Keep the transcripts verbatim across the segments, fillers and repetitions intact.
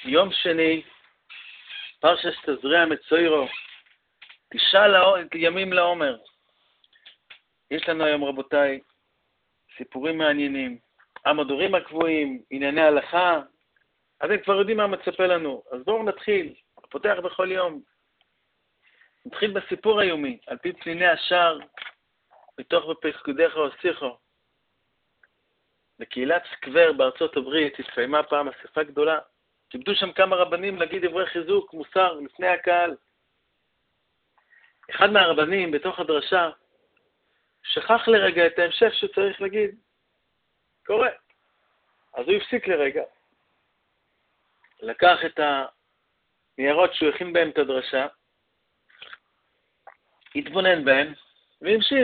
יום שני, פרשת תזריע מצוירו, תשעה לא, ימים לעומר. יש לנו היום, רבותיי, סיפורים מעניינים, המדורים הקבועים, ענייני הלכה, אז הם כבר יודעים מה מצפה לנו. אז בואו נתחיל, פותח בכל יום. נתחיל בסיפור היומי, על פי פניני השער, מתוך בפקודיך הוסיכו. בקהילת סקוור בארצות הברית התקיימה פעם אספה גדולה. כיבדו שם כמה רבנים להגיד דברי חיזוק, מוסר, לפני הקהל. אחד מהרבנים בתוך הדרשה שכח לרגע את ההמשך שצריך להגיד. קורה. אז הוא הפסיק לרגע. לקח את הניירות שהוא הכין בהם את הדרשה, התבונן בהם והמשיך.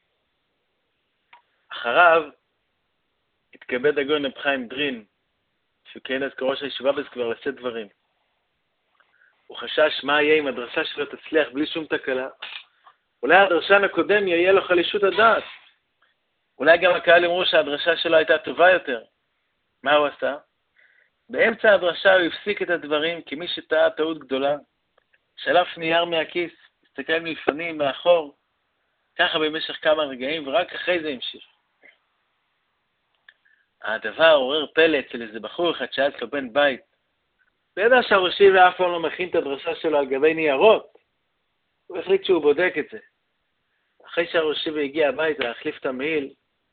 אחריו התכבד הגאון רב חיים דרין, שהוא כיהן אז כראש הישיבה בסקוור, לשאת דברים. הוא חשש מה יהיה אם הדרשה שלו תצליח בלי שום תקלה. אולי הדרשן הקודם יהיה לו חלישות הדעת. אולי גם הקהל אמרו שהדרשה שלו הייתה טובה יותר. מה הוא עשה? באמצע הדרשה הוא הפסיק את הדברים כמי שטעה טעות גדולה. שלף נייר מהכיס, הסתכל מלפנים, מאחור, ככה במשך כמה רגעים, ורק אחרי זה המשיך. הדבר עורר פלא אצל איזה בחור אחד שהיה אצלו בן בית. הוא ידע שהראשי ואף פעם לא מכין את הדרשה שלו על גבי ניירות. הוא החליט שהוא בודק את זה. אחרי שהראשי והגיע הביתה להחליף את המעיל,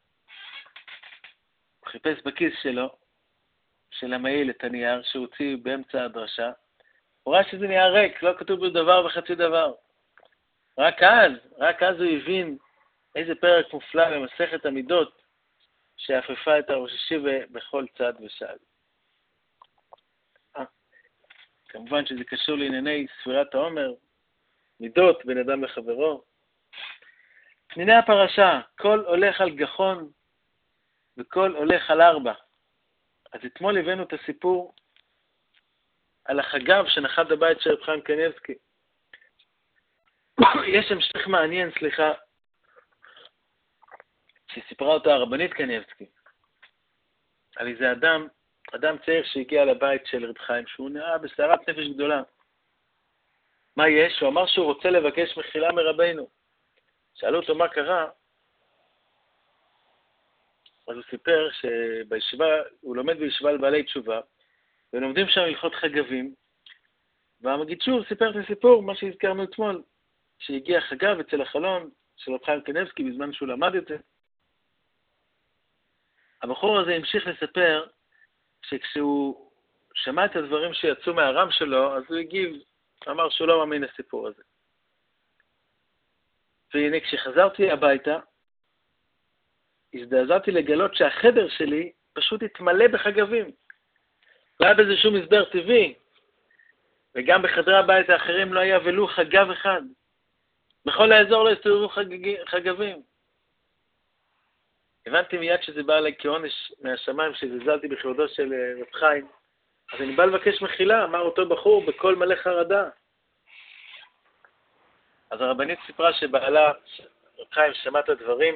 הוא חיפש בכיס שלו, של המעיל, את הנייר שהוציא באמצע הדרשה. הוא ראה שזה נייר ריק, לא כתוב בו דבר וחצי דבר. רק אז, רק אז הוא הבין איזה פרק מופלא במסכת המידות שאפפה את הראשי בכל צד ושעל. כמובן שזה קשור לענייני ספירת העומר, מידות בין אדם לחברו. פניני הפרשה, כל הולך על גחון וכל הולך על ארבע. אז אתמול הבאנו את הסיפור על החגב שנחת בבית של רב חיים קניבסקי. יש המשך מעניין, סליחה, שסיפרה אותה הרבנית קניבסקי, על איזה אדם, אדם צעיר שהגיע לבית של רב חיים, שהוא נראה בסערת נפש גדולה. מה יש? הוא אמר שהוא רוצה לבקש מחילה מרבינו. שאלו אותו מה קרה, אז הוא סיפר שבישיבה, הוא לומד בישיבה לבעלי תשובה, ולומדים שם הלכות חגבים, והמגיד שוב סיפר את הסיפור, מה שהזכרנו אתמול, שהגיע חגב אצל החלון של רב חיים קניבסקי בזמן שהוא למד את זה. הבחור הזה המשיך לספר שכשהוא שמע את הדברים שיצאו מהרם שלו, אז הוא הגיב, אמר שהוא לא מאמין לסיפור הזה. והנה כשחזרתי הביתה, הזדעזעתי לגלות שהחדר שלי פשוט התמלא בחגבים. לא היה בזה שום הסבר טבעי, וגם בחדרי הבית האחרים לא היה ולו חגב אחד. בכל האזור לא הסתובבו חגבים. הבנתי מיד שזה בא עליי כעונש מהשמיים שזלזלתי בכבודו של רב חיים. אז אני בא לבקש מחילה, אמר אותו בחור בקול מלא חרדה. אז הרבנית סיפרה שבעלה, רב חיים, שמע את הדברים,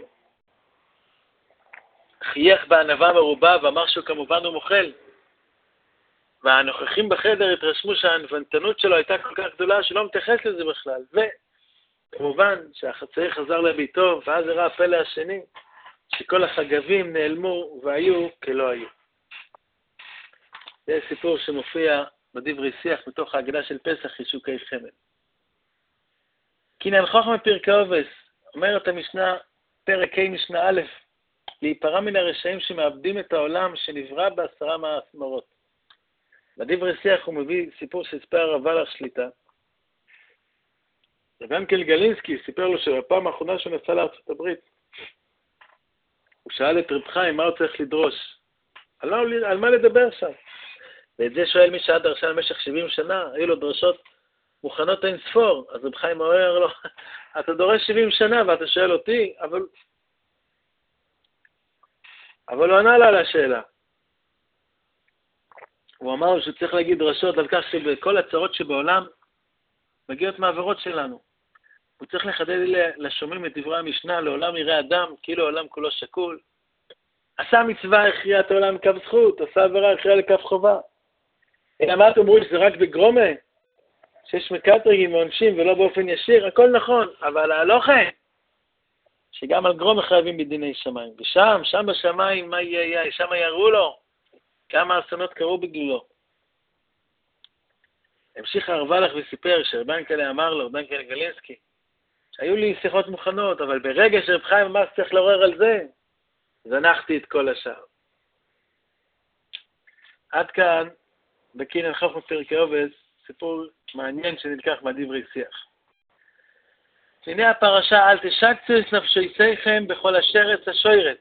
חייך בענווה מרובה ואמר שהוא כמובן הוא מוכל. והנוכחים בחדר התרשמו שהענוונתנות שלו הייתה כל כך גדולה שלא מתייחס לזה בכלל. וכמובן שהחצאי חזר לביתו, ואז הראה הפלא השני, שכל החגבים נעלמו והיו כלא היו. זה סיפור שמופיע בדברי שיח מתוך ההגדה של פסח, חישוקי חמד. כי נהלכוך מפרקי אובס, אומרת המשנה, פרק ה' משנה א', להיפרע מן הרשעים שמאבדים את העולם שנברא בעשרה מאסמרות. בדברי שיח הוא מביא סיפור שסיפר הרב ולך שליטה. רב ינקל גלינסקי סיפר לו שבפעם האחרונה שהוא נסע לארצות הברית, הוא שאל את רב חיים מה הוא צריך לדרוש. על, על מה לדבר שם? ואת זה שואל מי שהיה דרשן במשך שבעים שנה, היו לו דרשות מוכנות אין ספור. אז רב חיים אומר לו, אתה דורש שבעים שנה ואתה שואל אותי, אבל... אבל הוא ענה לה על השאלה. הוא אמר שהוא צריך להגיד דרשות על כך שבכל הצרות שבעולם מגיעות מעברות שלנו. הוא צריך לחדד לשומעים את דברי המשנה, לעולם יראה אדם, כאילו העולם כולו שקול. עשה מצווה, הכריע את העולם לכף זכות, עשה עבירה, הכריע לכף חובה. אלא מה אתם אומרים שזה רק בגרומה? שיש מקטרגים ועונשים ולא באופן ישיר? הכל נכון, אבל ההלוכה, שגם על גרומה חייבים בדיני שמיים. ושם, שם בשמיים, מה יהיה יהיה? שם יראו לו כמה אסונות קרו בגללו. המשיך הרבלך וסיפר שרבן כאלה אמר לו, רבן כאלה גלינסקי, שהיו לי שיחות מוכנות, אבל ברגע שרב חיים אמר שצריך לעורר על זה, זנחתי את כל השאר. עד כאן, בקינן חוכמה פרקי עובד, סיפור מעניין שנלקח מהדברי שיח. הנה הפרשה, אל תשקצו את נפשותיכם בכל השרץ השוירץ.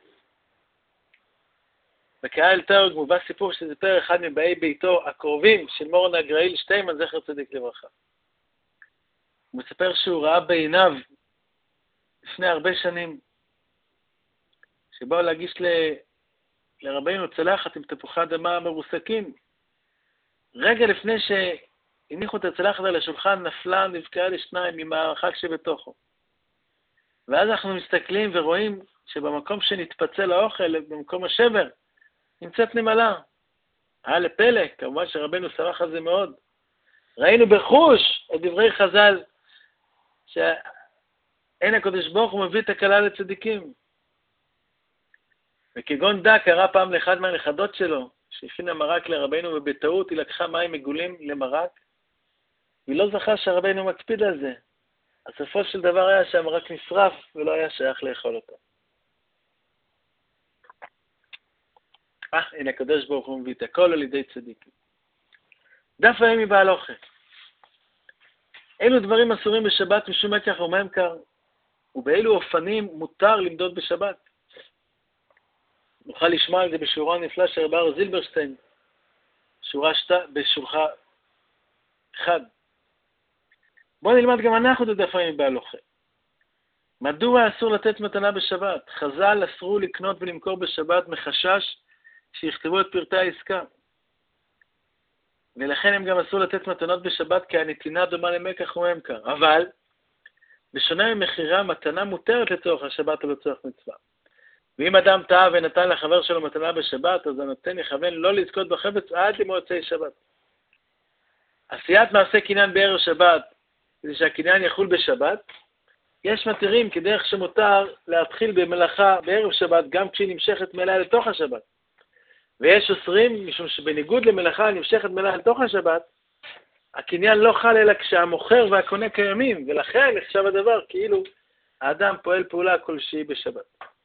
בקהל תרג מובא סיפור שסיפר אחד מבאי ביתו הקרובים של מורן הגראיל שטיימן, זכר צדיק לברכה. הוא מספר שהוא ראה בעיניו לפני הרבה שנים, שבאו להגיש ל... לרבינו צלחת עם תפוחי אדמה מרוסקים. רגע לפני שהניחו את הצלחת על השולחן, נפלה, נבקעה לשניים עם הרחק שבתוכו. ואז אנחנו מסתכלים ורואים שבמקום שנתפצל האוכל, במקום השבר, נמצאת נמלה. היה לפלא, כמובן שרבנו שמח על זה מאוד. ראינו בחוש את דברי חז"ל, שאין הקדוש ברוך הוא מביא את הקלה לצדיקים. וכגון דק קרא פעם לאחד מהנכדות שלו, שהכינה מרק לרבנו, ובטעות היא לקחה מים מגולים למרק, והיא לא זכה שהרבנו מקפיד על זה. הסופו של דבר היה שהמרק נשרף ולא היה שייך לאכול אותו. אה, הנה הקדוש ברוך הוא מביא את הכל על ידי צדיקים. דף היומי בהלוכה. אילו דברים אסורים בשבת משום מקח וממכר, ובאילו אופנים מותר למדוד בשבת. נוכל לשמוע על זה בשיעורו הנפלא של רב אריה זילברשטיין, שורה שת... בשורה אחד. בואו נלמד גם אנחנו את הדף היומי בהלוכה. מדוע אסור לתת מתנה בשבת? חז"ל אסרו לקנות ולמכור בשבת מחשש שיכתבו את פרטי העסקה. ולכן הם גם אסור לתת מתנות בשבת, כי הנתינה דומה למקח וממכר. אבל, בשונה ממכירה, מתנה מותרת לצורך השבת או לצורך מצווה. ואם אדם טעה ונתן לחבר שלו מתנה בשבת, אז הנותן יכוון לא לזכות בחפץ עד למוצאי שבת. עשיית מעשה קניין בערב שבת, כדי שהקניין יחול בשבת, יש מתירים כדרך שמותר להתחיל במלאכה בערב שבת, גם כשהיא נמשכת מלאה לתוך השבת. ויש אוסרים, משום שבניגוד למלאכה נמשכת מלאה לתוך השבת, הקניין לא חל אלא כשהמוכר והקונה קיימים, ולכן נחשב הדבר כאילו האדם פועל פעולה כלשהי בשבת.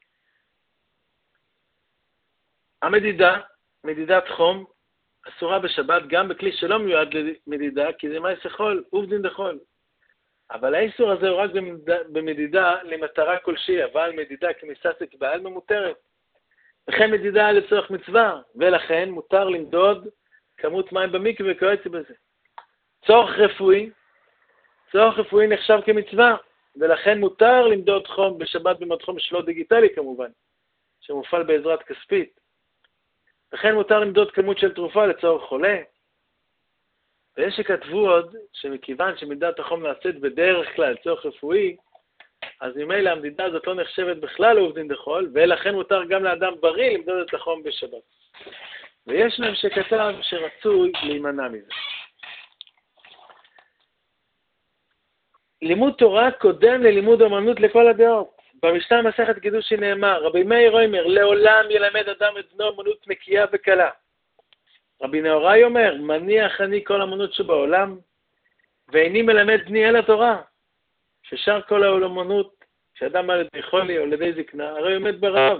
המדידה, מדידת חום, אסורה בשבת גם בכלי שלא מיועד למדידה, כי זה מעשה חול, עובדין דחול. אבל האיסור הזה הוא רק במדידה, במדידה למטרה כלשהי, אבל מדידה כמססק בעלמא מותרת. וכן מדידה לצורך מצווה, ולכן מותר למדוד כמות מים במקווה וכיוצא בזה. צורך רפואי, צורך רפואי נחשב כמצווה, ולכן מותר למדוד חום בשבת במד חום שלא דיגיטלי כמובן, שמופעל בעזרת כספית. וכן מותר למדוד כמות של תרופה לצורך חולה. ויש שכתבו עוד שמכיוון שמדידת החום נעשית בדרך כלל צורך רפואי, אז ממילא המדידה הזאת לא נחשבת בכלל לעובדין דחול, ולכן מותר גם לאדם בריא למדוד את החום בשבת. ויש להם שכתב שרצוי להימנע מזה. לימוד תורה קודם ללימוד אמנות לכל הדעות. במשנה מסכת קידושין נאמר, רבי מאיר אומר, לעולם ילמד אדם את בנו אמנות מקיאה וקלה. רבי נהוראי אומר, מניח אני כל אמנות שבעולם, ואיני מלמד בני אל התורה. ששר כל האמנות, שאדם על ידי חולי או על ידי זקנה, הרי עומד ברעב.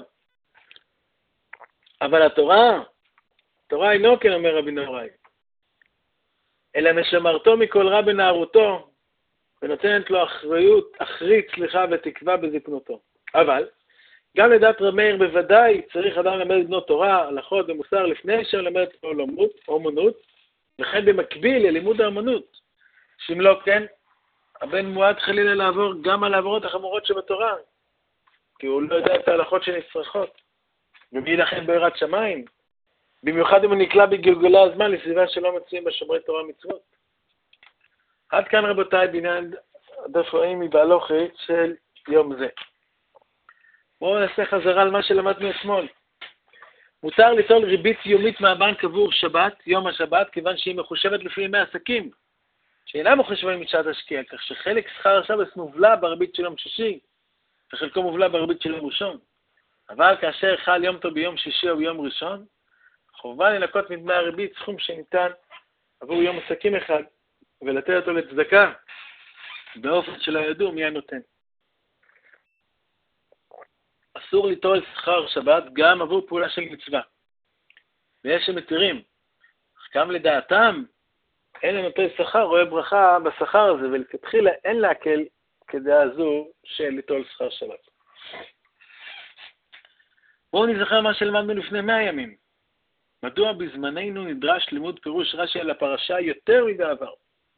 אבל התורה, התורה אינו כן, אומר רבי נהוראי, אלא משמרתו מכל רע בנערותו, ונותנת לו אחריות, אחרית, סליחה ותקווה בזקנותו. אבל, גם לדעת רב מאיר בוודאי צריך אדם ללמד את בנו תורה, הלכות ומוסר לפני שלמד את האמנות, וכן במקביל ללימוד האמנות. שאם לא כן, הבן מועד חלילה לעבור גם על העברות החמורות שבתורה, כי הוא לא יודע את ההלכות שנצרכות. ומי לכן ביראת שמיים, במיוחד אם הוא נקלע בגלגולי הזמן לסביבה שלא מצויים בשומרי תורה ומצוות. עד כאן רבותיי בעניין הדף היומי בהלוכה של יום זה. בואו נעשה חזרה על מה שלמדנו אתמול. מותר ליטול ריבית יומית מהבנק עבור שבת, יום השבת, כיוון שהיא מחושבת לפי ימי עסקים, שאינם מחושבים משעת השקיעה, כך שחלק שכר השבת מובלע בריבית של יום שישי, וחלקו מובלע בריבית של יום ראשון. אבל כאשר חל יום טוב ביום שישי או ביום ראשון, חובה לנקות מדמי הריבית סכום שניתן עבור יום עסקים אחד, ולתת אותו לצדקה, באופן שלא ידעו מי הנותן. אסור ליטול שכר שבת גם עבור פעולה של מצווה. ויש שמתירים, אך גם לדעתם, אין לנוטל שכר רואה ברכה בשכר הזה, ולכתחילה אין להקל כדעה זו של ליטול שכר שבת. בואו נזכר מה שלמדנו לפני מאה ימים. מדוע בזמננו נדרש לימוד פירוש רש"י על הפרשה יותר מבעבר?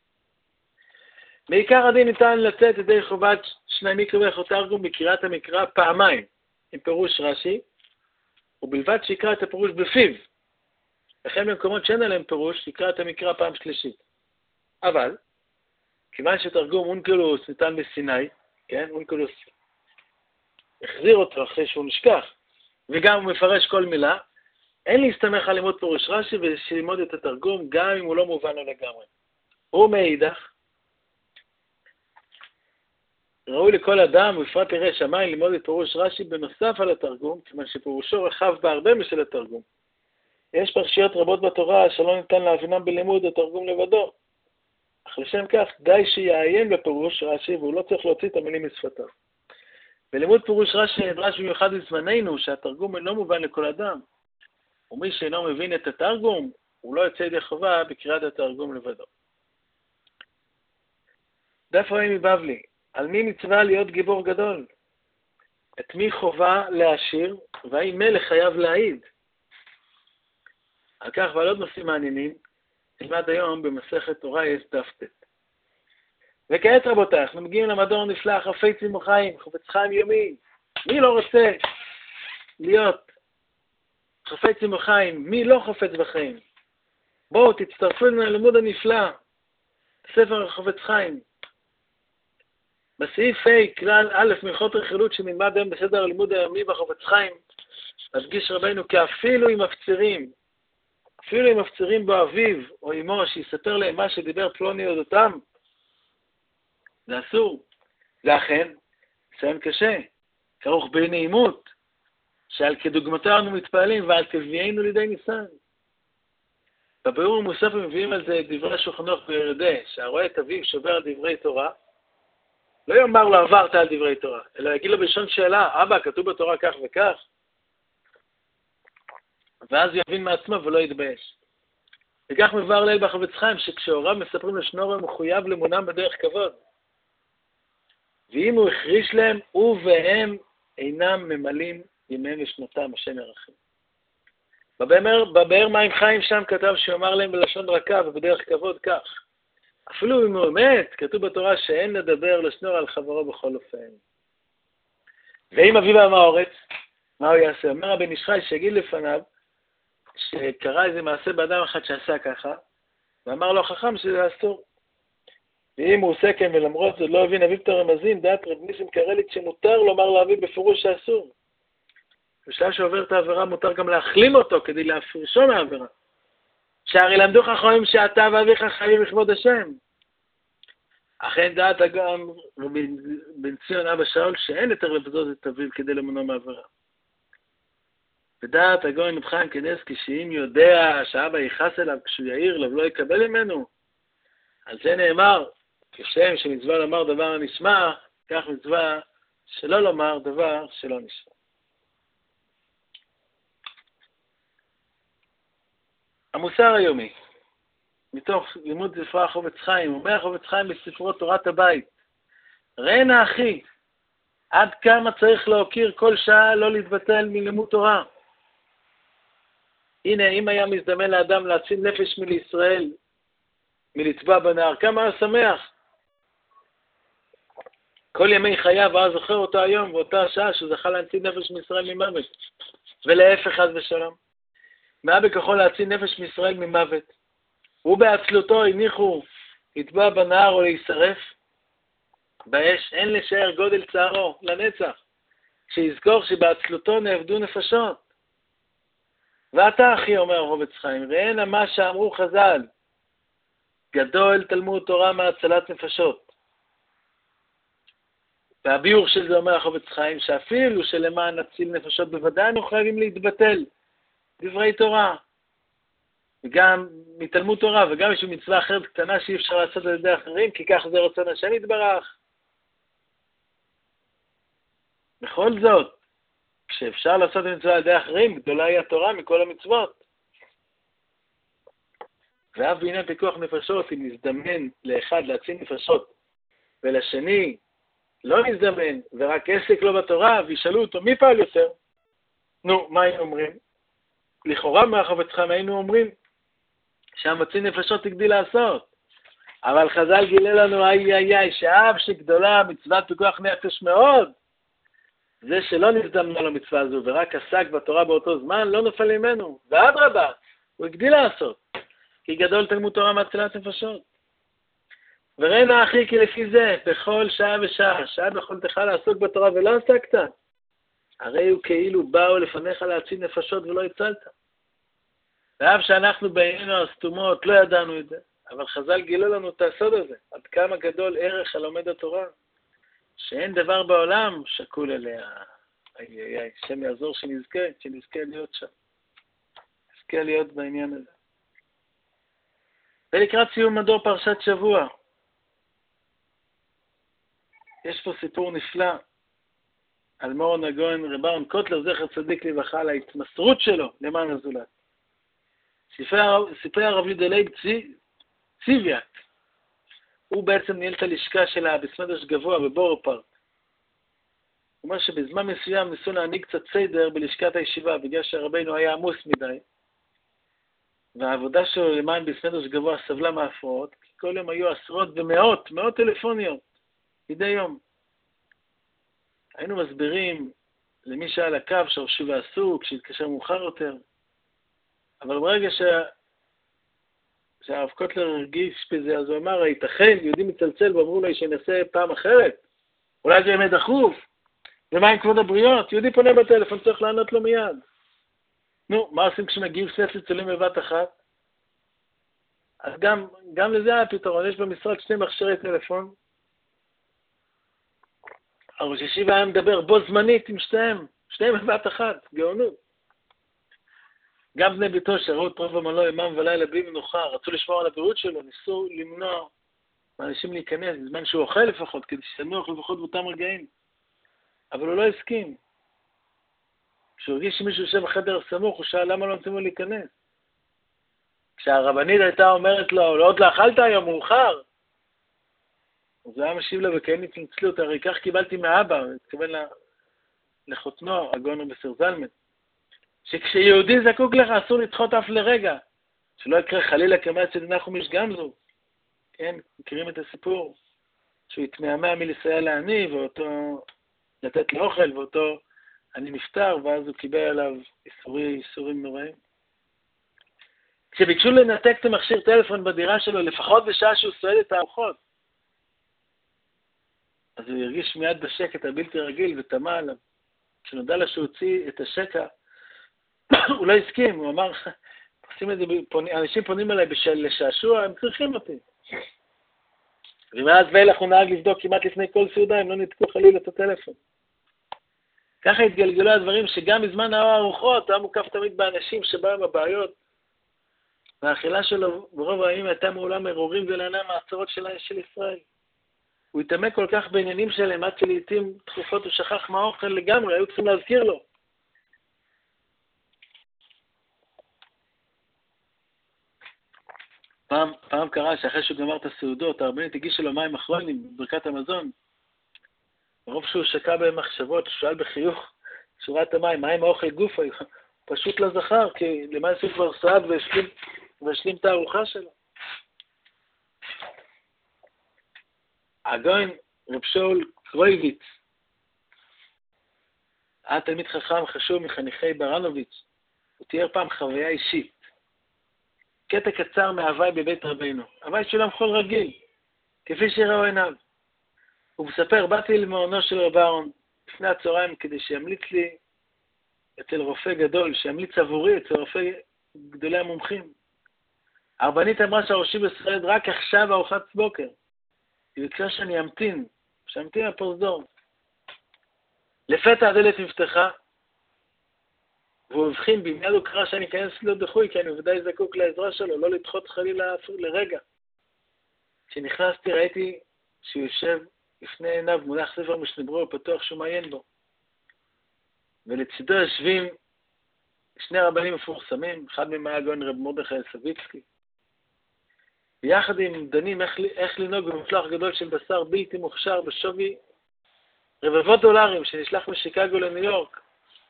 בעיקר הדין ניתן לצאת ידי חובת שני מקרא וחותרגום בקריאת המקרא פעמיים, עם פירוש רש"י, ובלבד שיקרא את הפירוש בפיו. לכן במקומות שאין עליהם פירוש, יקרא את המקרא פעם שלישית. אבל, כיוון שתרגום אונקלוס ניתן בסיני, כן, אונקלוס החזיר אותו אחרי שהוא נשכח, וגם הוא מפרש כל מילה, אין להסתמך על לימוד פירוש רש"י וללמוד את התרגום, גם אם הוא לא מובן לו לגמרי. ומאידך, ראוי לכל אדם, ובפרט ירא שמיים, ללמוד את פירוש רש"י בנוסף על התרגום, כיוון שפירושו רחב בהרבה משל התרגום. יש פרשיות רבות בתורה שלא ניתן להבינם בלימוד התרגום לבדו, אך לשם כך די שיעיין בפירוש רש"י, והוא לא צריך להוציא את המילים משפתיו. בלימוד פירוש רש"י נדרש במיוחד בזמננו, שהתרגום אינו מובן לכל אדם, ומי שאינו מבין את התרגום, הוא לא יוצא ידי חובה בקריאת התרגום לבדו. דף רעים מבבלי, על מי מצווה להיות גיבור גדול? את מי חובה להשאיר, והאם מלך חייב להעיד? על כך ועל עוד נושאים מעניינים, נלמד היום במסכת אורייס דף ט'. וכעת רבותיי, אנחנו מגיעים למדור נפלא, חפץ עמו חיים, חפץ חיים יומי. מי לא רוצה להיות חפץ עמו חיים? מי לא חפץ בחיים? בואו תצטרפו לנו ללימוד הנפלא, ספר החפץ חיים. בסעיף ה' כלל א' מלכות רכילות שנלמד היום בסדר הלימוד היומי בחפץ חיים, מדגיש רבינו כי אפילו אם מפצירים, אפילו אם מפצירים בו אביו או אמו שיספר להם מה שדיבר פלוני אודותם, זה אסור. ואכן, ציין קשה, כרוך בנעימות, שעל כדוגמתו אנו מתפעלים ועל תביאנו לידי ניסן. בביאור מוסף מביאים על זה דברי השולחן ערוך וירדה, שהרואה את אביו שובר על דברי תורה, לא יאמר לו עברת על דברי תורה, אלא יגיד לו בלשון שאלה, אבא, כתוב בתורה כך וכך, ואז יבין מעצמו ולא יתבייש. וכך מבאר ליל בחפץ חיים, שכשהוריו מספרים לשנור הוא מחויב למונם בדרך כבוד. ואם הוא החריש להם, הוא והם אינם ממלאים ימיהם ושנותם, השם ירחם. בבאר מים חיים שם כתב שיאמר להם בלשון רכה ובדרך כבוד כך. אפילו אם הוא אמת, כתוב בתורה שאין לדבר לשנור על חברו בכל אופן. ואם אביו המאורץ, מה הוא יעשה? אומר הבן איש חי שיגיד לפניו, שקרא איזה מעשה באדם אחד שעשה ככה, ואמר לו חכם שזה אסור. ואם הוא עושה כן ולמרות זאת לא הבין אביו את הרמזים, דעת רב ניסים קרליץ שמותר לומר לאביו בפירוש שאסור. בשלב שעובר את העבירה מותר גם להחלים אותו כדי להפרישו מהעבירה. שהרי למדו חכמים שאתה ואביך חיים לכבוד השם. אכן דעת אגם בן ציון אבא שאול שאין יותר לבזות את אביו כדי למנוע מעבירה. ודעת הגאון רב חיים קניבסקי שאם יודע שאבא ייחס אליו כשהוא יעיר אליו לא יקבל ממנו, על זה נאמר, כשם שמצווה לומר דבר הנשמע, כך מצווה שלא לומר דבר שלא נשמע. המוסר היומי, מתוך לימוד ספר החפץ חיים, אומר החפץ חיים בספרו תורת הבית, ראה נא אחי, עד כמה צריך להוקיר כל שעה לא להתבטל מלימוד תורה. הנה, אם היה מזדמן לאדם להציל נפש מלישראל, מלטבוע בנהר, כמה היה שמח. כל ימי חייו היה זוכר אותו היום, ואותה השעה שזכה להציל נפש מישראל ממוות. ולהפך חס ושלום. מה בכוחו להציל נפש מישראל ממוות? הוא בעצלותו הניחו לטבוע בנהר או להישרף. באש אין לשער גודל צערו, לנצח. שיזכור שבעצלותו נאבדו נפשות. ואתה אחי, אומר החפץ חיים, ראינה מה שאמרו חז"ל, גדול תלמוד תורה מהצלת נפשות. והביור של זה אומר החפץ חיים, שאפילו שלמען נציל נפשות בוודאי אנחנו חייבים להתבטל דברי תורה. וגם מתלמוד תורה, וגם יש מצווה אחרת קטנה שאי אפשר לעשות על ידי אחרים, כי כך זה רצון השם יתברך. בכל זאת, כשאפשר לעשות מצווה על ידי אחרים, גדולה היא התורה מכל המצוות. ואף בעניין פיקוח נפשות, אם נזדמן לאחד להציל נפשות, ולשני לא נזדמן, ורק עסק לא בתורה, וישאלו אותו, מי פעל יותר? נו, מה היינו אומרים? לכאורה מהחפץ חיים היינו אומרים, שהמציל נפשות הגדיל לעשות. אבל חז"ל גילה לנו, איי איי איי, שאף שגדולה מצוות פיקוח נפש מאוד, זה שלא נזדמנה למצווה הזו, ורק עסק בתורה באותו זמן, לא נפל ממנו. ואדרבה, הוא הגדיל לעשות. כי גדול תלמוד תורה מהצלת נפשות. וראינה אחי, כי לפי זה, בכל שעה ושעה, שעה ביכולתך לעסוק בתורה ולא עסקת, הרי הוא כאילו באו לפניך להציל נפשות ולא הצלת. ואף שאנחנו בעינינו הסתומות לא ידענו את זה, אבל חז"ל גילו לנו את הסוד הזה, עד כמה גדול ערך הלומד התורה, שאין דבר בעולם שקול אליה. איי איי איי, שם יעזור שנזכה, שנזכה להיות שם. נזכה להיות בעניין הזה. ולקראת סיום מדור פרשת שבוע, יש פה סיפור נפלא על מורן הגאון רב אהרון קוטלר זכר צדיק לברכה, על ההתמסרות שלו למען הזולת. סיפר הרב יהודה לייב ציוויאק, הוא בעצם ניהל את הלשכה שלה בסמדרש גבוה בבורו פארק. הוא אומר שבזמן מסוים ניסו להנהיג קצת סדר בלשכת הישיבה, בגלל שהרבינו היה עמוס מדי, והעבודה שלו למען בסמדרש גבוה סבלה מהפרעות, כי כל יום היו עשרות ומאות, מאות טלפוניות, מדי יום. היינו מסבירים למי שהיה על הקו שהרשו ועסוק, שהתקשר מאוחר יותר, אבל ברגע ש... שהרב קוטלר הרגיש בזה, אז הוא אמר, הייתכן, יהודים מצלצל ואמרו לי שנעשה פעם אחרת, אולי זה ימי דחוף, ומה עם כבוד הבריות? יהודי פונה בטלפון, צריך לענות לו מיד. נו, מה עושים כשמגיעים שני צלצולים בבת אחת? אז גם, גם לזה היה פתרון, יש במשרד שני מכשירי טלפון, אבל ששיבה היה מדבר בו זמנית עם שתיהם, שתיהם בבת אחת, גאונות. גם בני ביתו שראו את רוב המלוא ימם ולילה בלי מנוחה, רצו לשמור על הבריאות שלו, ניסו למנוע מאנשים להיכנס, בזמן שהוא אוכל לפחות, כדי שתנוח לפחות באותם רגעים. אבל הוא לא הסכים. כשהוא הרגיש שמישהו יושב בחדר סמוך, הוא שאל למה לא נותנים לו להיכנס. כשהרבנית הייתה אומרת לו, לא עוד לא אכלת היום, מאוחר. אז הוא היה משיב לה וכן התנצלות, הרי כך קיבלתי מאבא, הוא התכוון לחותנו, הגאון רבי סר זלמן. שכשיהודי זקוק לך, אסור לדחות אף לרגע. שלא יקרה חלילה כמה אצל נחום איש גמזו. כן, מכירים את הסיפור. שהוא התמהמה מלסייע לעני, ואותו לתת לו אוכל, ואותו אני נפטר, ואז הוא קיבל עליו איסורי, איסורים נוראים. כשביקשו לנתק את המכשיר טלפון בדירה שלו, לפחות בשעה שהוא סועד את הארוחות, אז הוא הרגיש מיד בשקט הבלתי רגיל ותמה עליו. כשנודע לה שהוא הוציא את השקע, הוא לא הסכים, הוא אמר, עושים את זה, אנשים פונים אליי בשל לשעשוע, הם צריכים אותי. ומאז ואילך הוא נהג לבדוק כמעט לפני כל סעודה, הם לא נתקו חלילה את הטלפון. ככה התגלגלו הדברים שגם בזמן הארוחות, היה מוקף תמיד באנשים שבאו בבעיות, והאכילה שלו ברוב הימים הייתה מעולם מרורים ולענה מהצרות של של ישראל. הוא התעמק כל כך בעניינים שלהם, עד שלעיתים תכופות הוא שכח מהאוכל לגמרי, היו צריכים להזכיר לו. פעם, פעם קרה שאחרי שהוא גמר את הסעודות, הרבנית הגישה לו מים אחרונים בברכת המזון. ברוב שהוא שקע במחשבות, הוא שאל בחיוך, שורת המים, מה עם האוכל גופה? הוא פשוט לא זכר, כי למעשה הוא כבר סעד והשלים, והשלים את הארוחה שלו. הגאון רב שאול קרויביץ, היה תלמיד חכם חשוב מחניכי ברנוביץ', הוא תיאר פעם חוויה אישית. קטע קצר מהווי בבית רבינו. הווי שולם חול רגיל, כפי שראו עיניו. הוא מספר, באתי למעונו של רב אהרון לפני הצהריים כדי שימליץ לי אצל רופא גדול, שימליץ עבורי אצל רופא גדולי המומחים. הרבנית אמרה שהראשי בישראל רק עכשיו ארוחת בוקר. היא ביקשה שאני אמתין, שאמתין בפרוזדור. לפתע הדלת נפתחה, והוא הבחין בי, מיד הוא קרא שאני אכנס לו דחוי, כי אני ודאי זקוק לעזרה שלו, לא לדחות חלילה לרגע. כשנכנסתי ראיתי שהוא יושב לפני עיניו, מונח ספר משנברו ופתוח שהוא מעיין בו. ולצידו יושבים שני רבנים מפורסמים, אחד מהם היה הגאון רב מרדכי סביצקי. ביחד עם דנים איך, איך לנהוג במפלח גדול של בשר בלתי מוכשר בשווי רבבות דולרים שנשלח משיקגו לניו יורק.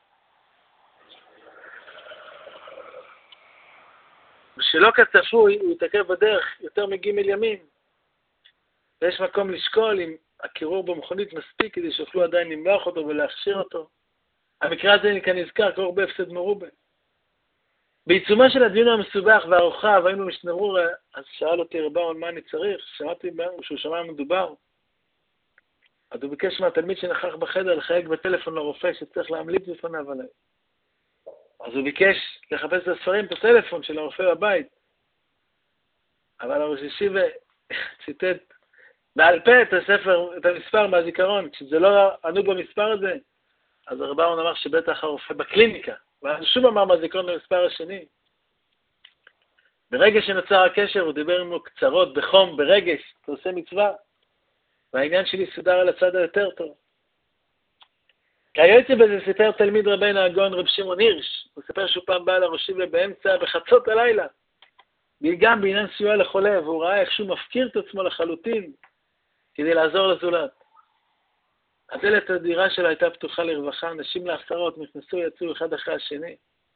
ושלא כצפוי הוא יתעכב בדרך יותר מגימל ימים. ויש מקום לשקול אם הקירור במכונית מספיק כדי שיוכלו עדיין למלוח אותו ולהכשיר אותו. המקרה הזה כנזכר קרור בהפסד מרובה. בעיצומה של הדיון המסובך והארוחה, והיינו משנרור, אז שאל אותי רבאו על מה אני צריך, שמעתי שהוא שמע מדובר. אז הוא ביקש מהתלמיד שנכח בחדר לחייג בטלפון לרופא שצריך להמליץ בפניו עליי. אז הוא ביקש לחפש את הספרים את הטלפון של הרופא בבית. אבל הראש ישיבה ציטט בעל פה את הספר, את המספר מהזיכרון. כשזה לא ענו במספר הזה, אז הרבאון אמר שבטח הרופא בקליניקה. ואני שוב אמר מהזיכרון במספר השני. ברגע שנוצר הקשר הוא דיבר עמו קצרות, בחום, ברגש, אתה עושה מצווה. והעניין שלי סודר על הצד היותר טוב. כיוצא בזה סיפר תלמיד רבינו הגאון רב שמעון הירש, הוא סיפר שהוא פעם בא לראשי ובאמצע בחצות הלילה, גם בעניין סיוע לחולה, והוא ראה איך שהוא מפקיר את עצמו לחלוטין כדי לעזור לזולת. הדלת הדירה שלו הייתה פתוחה לרווחה, אנשים לעשרות נכנסו יצאו אחד אחרי השני.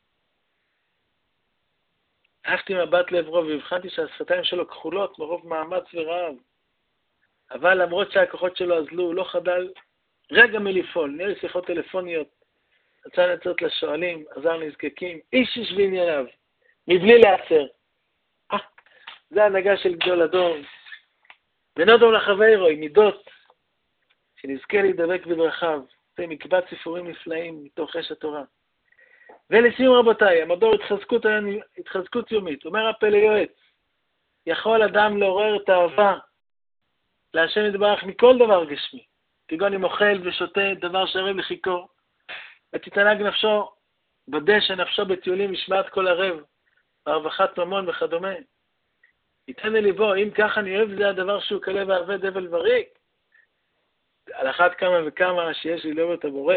אהבתי מבט לעברו והבחנתי שהשפתיים שלו כחולות מרוב מאמץ ורעב. אבל למרות שהכוחות שלו אזלו, הוא לא חדל רגע מלפעול, נראה שיחות טלפוניות, רצה לצאת לשואלים, עזר לנזקקים, איש איש בענייניו, מבלי לעצר. אה, זה ההנהגה של גדול הדור. ונודום לחברו, עם מידות, שנזכה להידבק בדרכיו, זה מקבץ סיפורים נפלאים מתוך אש התורה. ולסיום רבותיי, המדור התחזקות, התחזקות יומית, אומר הפלא יועץ, יכול אדם לעורר את האהבה, להשם יתברך מכל דבר גשמי, כגון אם אוכל ושותה דבר שערב לחיקו, ותתענג נפשו בדשא, נפשו בטיולים משמעת כל ערב, בהרווחת ממון וכדומה. ייתן לליבו, אם ככה אני אוהב, זה הדבר שהוא קלה ועבד אבל וריק, על אחת כמה וכמה שיש לי לאהוב את הבורא,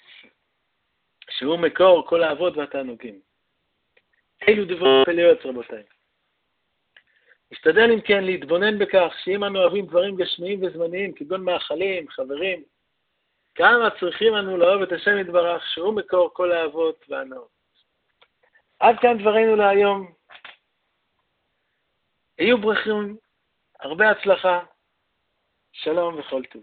שהוא מקור כל האבות והתענוגים. אלו דברי פלא יועץ רבותיי. משתדל אם כן להתבונן בכך שאם אנו אוהבים דברים גשמיים וזמניים, כגון מאכלים, חברים, כמה צריכים אנו לאהוב את השם יתברך, שהוא מקור כל האבות והנאות. עד כאן דברינו להיום. היו ברוכים, הרבה הצלחה, שלום וכל טוב.